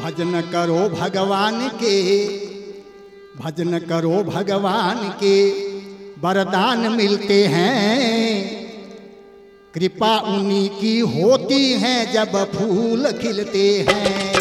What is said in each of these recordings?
भजन करो भगवान के, भजन करो भगवान के, वरदान मिलते हैं। कृपा उन्हीं की होती है जब फूल खिलते हैं।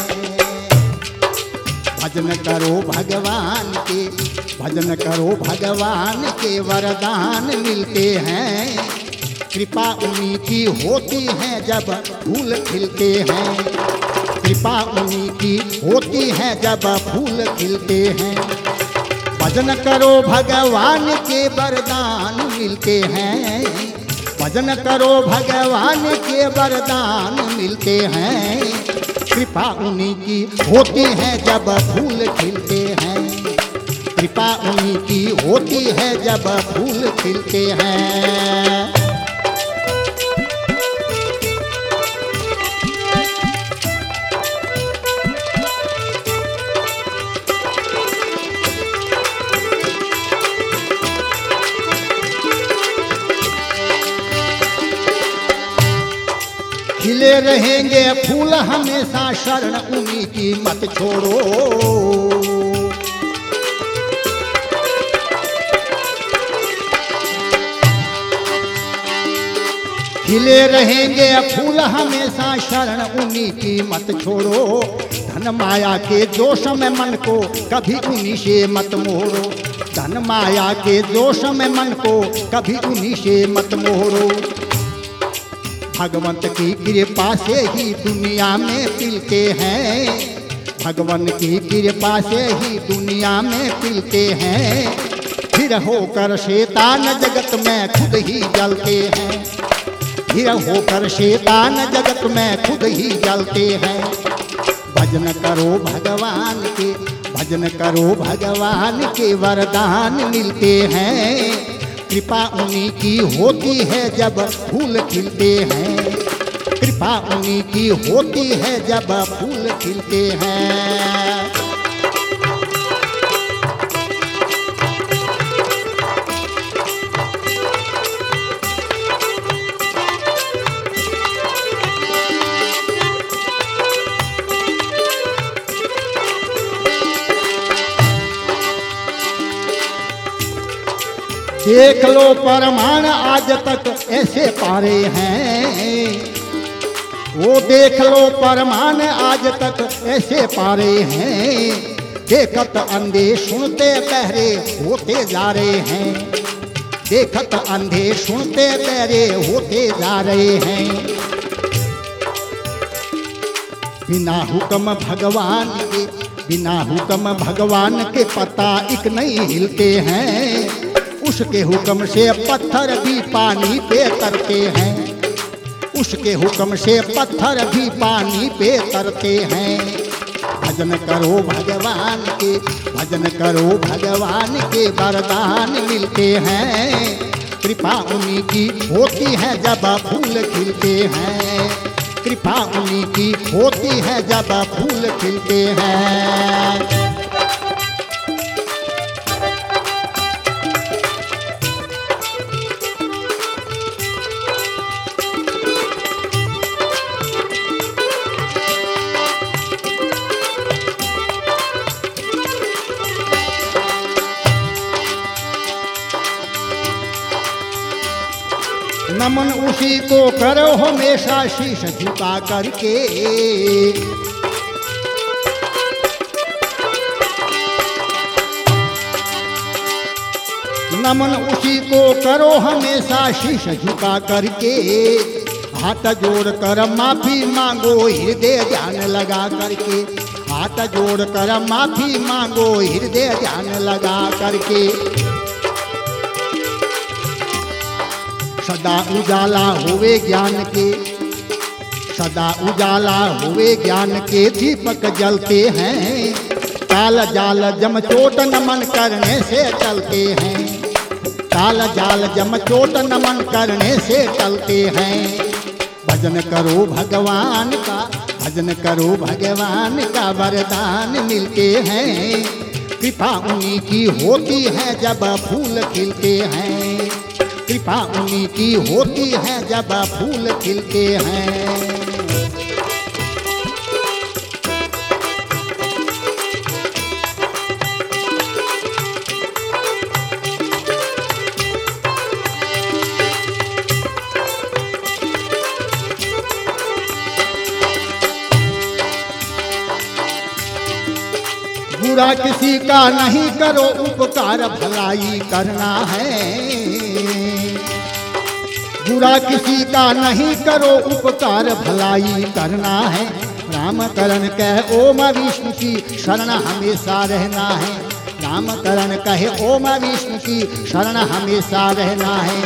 भजन करो भगवान के, भजन करो भगवान के, वरदान मिलते हैं। कृपा उन्हीं की होती है जब फूल खिलते हैं। कृपा उन्हीं की होती है जब फूल खिलते हैं। भजन करो भगवान के, वरदान मिलते हैं। भजन करो भगवान के, वरदान मिलते हैं। कृपा उन्हीं की होती है जब फूल खिलते हैं। कृपा उन्हीं की होती है जब फूल खिलते हैं। खिले रहेंगे फूल हमेशा, शरण उन्हीं की मत छोड़ो। खिले रहेंगे फूल हमेशा, शरण उन्हीं की मत छोड़ो। धन माया के जोश में मन को कभी उन्हीं से मत मोड़ो। धन माया के जोश में मन को कभी उन्हीं से मत मोड़ो। भगवंत की कृपा से ही दुनिया में पिलते हैं। भगवान की कृपा से ही दुनिया में पिलते हैं। फिर होकर शैतान जगत में खुद ही जलते हैं। फिर होकर शैतान जगत में खुद ही जलते हैं। भजन करो भगवान के, भजन करो भगवान के, वरदान मिलते हैं। कृपा उन्हीं की होती है जब फूल खिलते हैं। कृपा उन्हीं की होती है जब फूल खिलते हैं। देख लो परमाण आज तक ऐसे पारे हैं। वो देख लो परमाण आज तक ऐसे पारे हैं। देखत अंधे सुनते बहरे होते जा रहे हैं। देखत अंधे सुनते बहरे होते जा रहे हैं। बिना हुक्म भगवान के, बिना हुक्म भगवान के पत्ता एक नहीं हिलते हैं। उसके हुक्म से पत्थर भी पानी पे तरते हैं। उसके हुक्म से पत्थर भी पानी पे तरते हैं। भजन करो भगवान के, भजन करो भगवान के, वरदान मिलते हैं। कृपा उन्हीं की होती है जब फूल खिलते हैं। कृपा उन्हीं की होती है जब फूल खिलते हैं। नमन उसी को करो हमेशा शीश झुका करके। नमन उसी को करो हमेशा शीश झुका करके। हाथ जोड़ कर माफी मांगो हृदय ध्यान लगा करके। हाथ जोड़ कर माफी मांगो हृदय ध्यान लगा करके। सदा उजाला हुए ज्ञान के, सदा उजाला हुए ज्ञान के, दीपक जलते हैं। काल जाल जम चोट नमन करने से चलते हैं। काल जाल जम चोट नमन करने से चलते हैं। भजन करो भगवान का, भजन करो भगवान का, वरदान मिलते हैं। कृपा उन्हीं की होती है जब फूल खिलते हैं। कृपा उन्हीं की होती है जब फूल खिलते हैं। बुरा किसी का नहीं करो उपकार भलाई करना है। बुरा किसी का नहीं करो उपकार भलाई करना है। नामकरण कह ओम विष्णु की शरण हमेशा रहना है। नामकरण कहे ओम विष्णु की शरण हमेशा रहना है।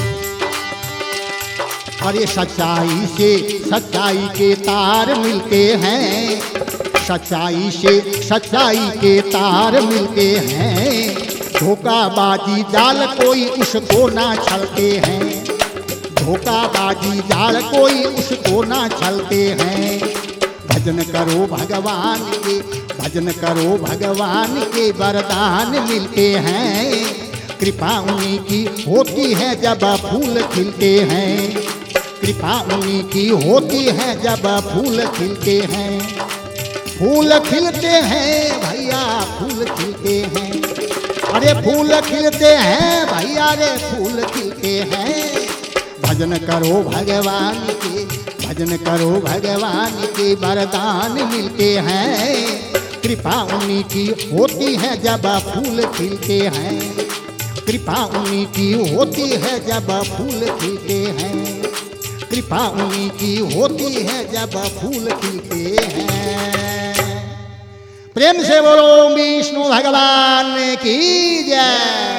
और ये सच्चाई से सच्चाई के तार मिलते हैं। सच्चाई से सच्चाई के तार मिलते हैं। धोखाबाजी जाल कोई उसको ना छलते हैं। धोखाबाजी जाल कोई उसको ना छलते हैं। भजन करो भगवान के, भजन करो भगवान के वरदान मिलते हैं। कृपा उन्हीं की होती है जब फूल खिलते हैं। कृपा उन्हीं की होती है जब फूल खिलते हैं। फूल खिलते हैं भैया फूल खिलते हैं। अरे फूल खिलते हैं भैया रे फूल खिलते हैं। भजन करो भगवान के, भजन करो भगवान के वरदान मिलते हैं। कृपा उन्हीं की होती है जब फूल खिलते हैं। कृपा उन्हीं की होती है जब फूल खिलते हैं। कृपा उन्हीं की होती है जब फूल खिलते हैं। प्रेम से बोलो विष्णु भगवान की जय।